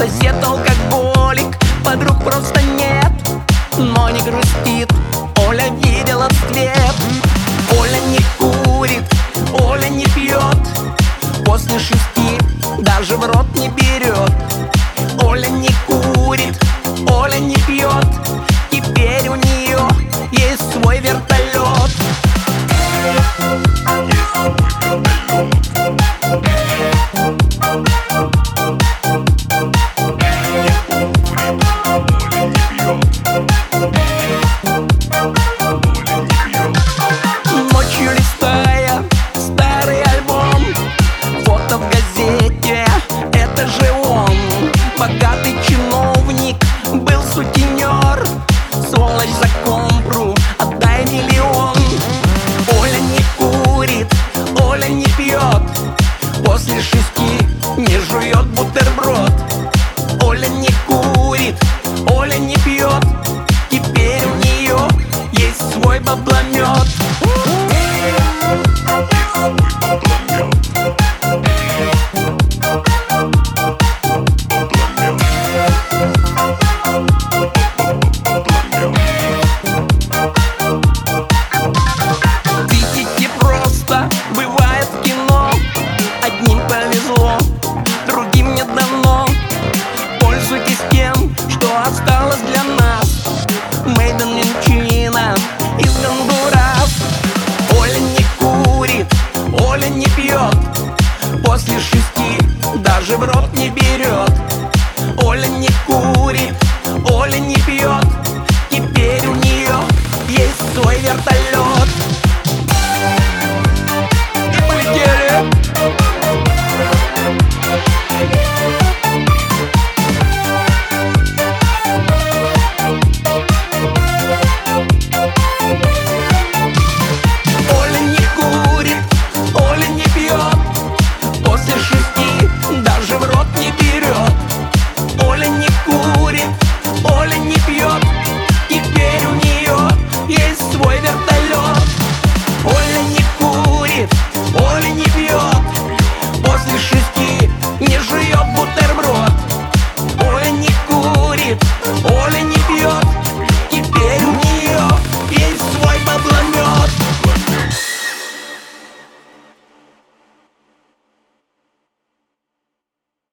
Сосед алкоголик, подруг просто нет, но не грустит, Оля видела свет. Оля не курит, Оля не пьет, после 6 даже в рот не берет. Оля не курит, Оля не пьет, теперь у нее есть свой вертолет. Ночью листая старый альбом, фото в газете, это же он, богатый чиновник.